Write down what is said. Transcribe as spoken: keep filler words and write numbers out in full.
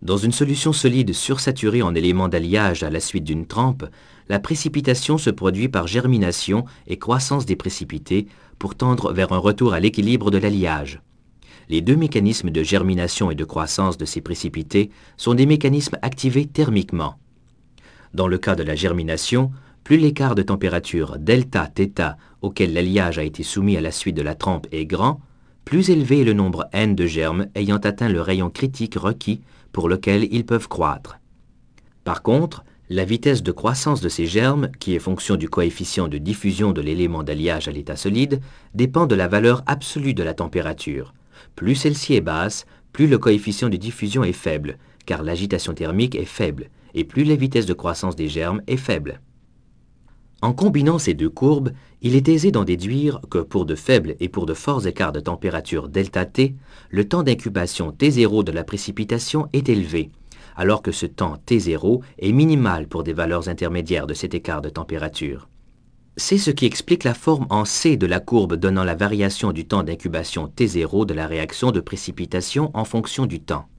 Dans une solution solide sursaturée en éléments d'alliage à la suite d'une trempe, la précipitation se produit par germination et croissance des précipités pour tendre vers un retour à l'équilibre de l'alliage. Les deux mécanismes de germination et de croissance de ces précipités sont des mécanismes activés thermiquement. Dans le cas de la germination, plus l'écart de température delta-θ auquel l'alliage a été soumis à la suite de la trempe est grand, plus élevé est le nombre n de germes ayant atteint le rayon critique requis pour lequel ils peuvent croître. Par contre, la vitesse de croissance de ces germes, qui est fonction du coefficient de diffusion de l'élément d'alliage à l'état solide, dépend de la valeur absolue de la température. Plus celle-ci est basse, plus le coefficient de diffusion est faible, car l'agitation thermique est faible, et plus la vitesse de croissance des germes est faible. En combinant ces deux courbes, il est aisé d'en déduire que pour de faibles et pour de forts écarts de température ΔT, le temps d'incubation T zéro de la précipitation est élevé, alors que ce temps T zéro est minimal pour des valeurs intermédiaires de cet écart de température. C'est ce qui explique la forme en C de la courbe donnant la variation du temps d'incubation T zéro de la réaction de précipitation en fonction du temps.